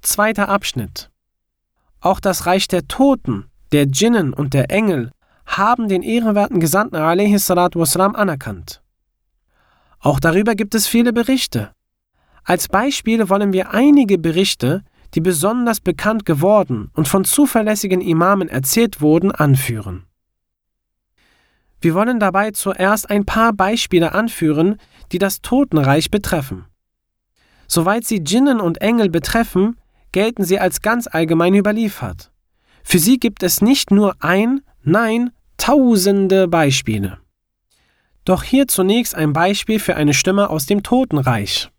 Zweiter Abschnitt. Auch das Reich der Toten, der Djinnen und der Engel haben den ehrenwerten Gesandten a.s. anerkannt. Auch darüber gibt es viele Berichte. Als Beispiel wollen wir einige Berichte, die besonders bekannt geworden und von zuverlässigen Imamen erzählt wurden, anführen. Wir wollen dabei zuerst ein paar Beispiele anführen, die das Totenreich betreffen. Soweit sie Djinnen und Engel betreffen, gelten sie als ganz allgemein überliefert. Für sie gibt es nicht nur nein, tausende Beispiele. Doch hier zunächst ein Beispiel für eine Stimme aus dem Totenreich.